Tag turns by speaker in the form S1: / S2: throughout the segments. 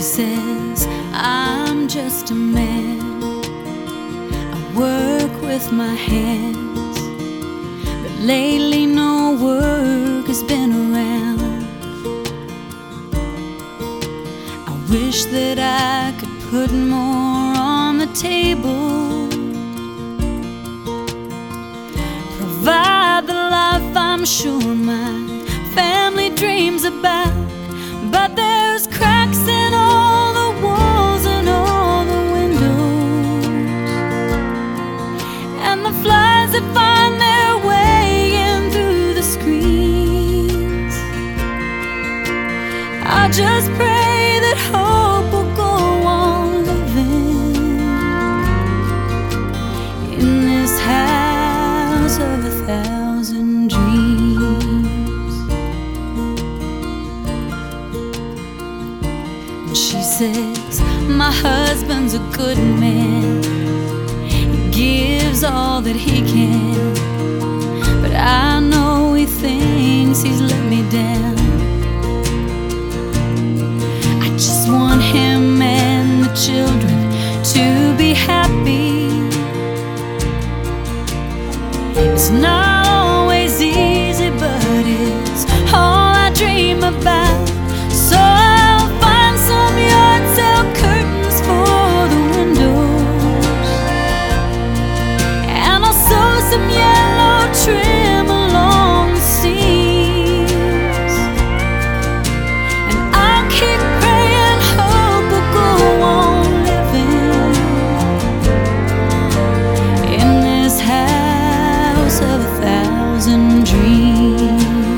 S1: says I'm just a man. I work with my hands, but lately no work has been around. I wish that I could put more on the table, provide the life I'm sure my family dreams about. But there's cracks in all the walls and all the windows, and the flies that find their way in through the screens. I just pray that hope will go on living in this house of 1,000 dreams. She says my husband's a good man, he gives all that he can, but I know he thinks he's let me down. I just want him and the children to be happy. It's not always easy, but it's all I dream about. So I'll find some yard sale curtains for the windows, and I'll sew some yellow trim along the seams, and I'll keep praying hope will go on living in this house of 1,000 dreams.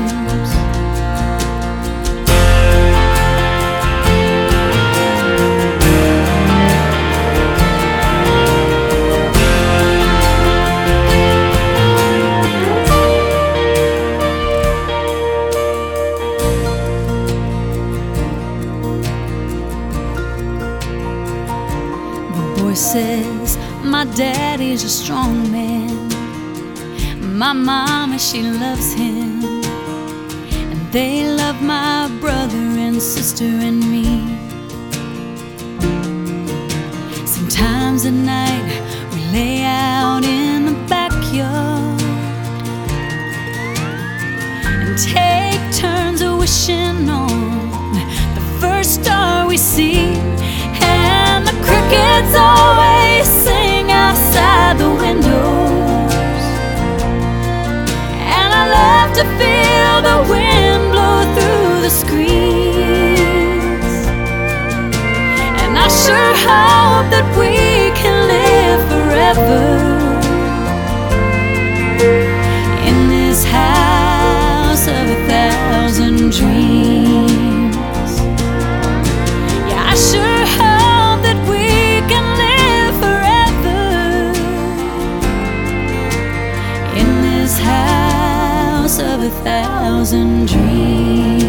S1: Says my daddy's a strong man, my mama, she loves him, and they love my brother and sister and me. Sometimes at night we lay out in the backyard and take turns of wishing on the first star we see. And the crickets always sing outside the windows, and I love to feel the wind blow through the screens. And I sure hope that we can live forever in this house of 1,000 dreams. Yeah, I sure hope that we can live forever in this house of 1,000 dreams.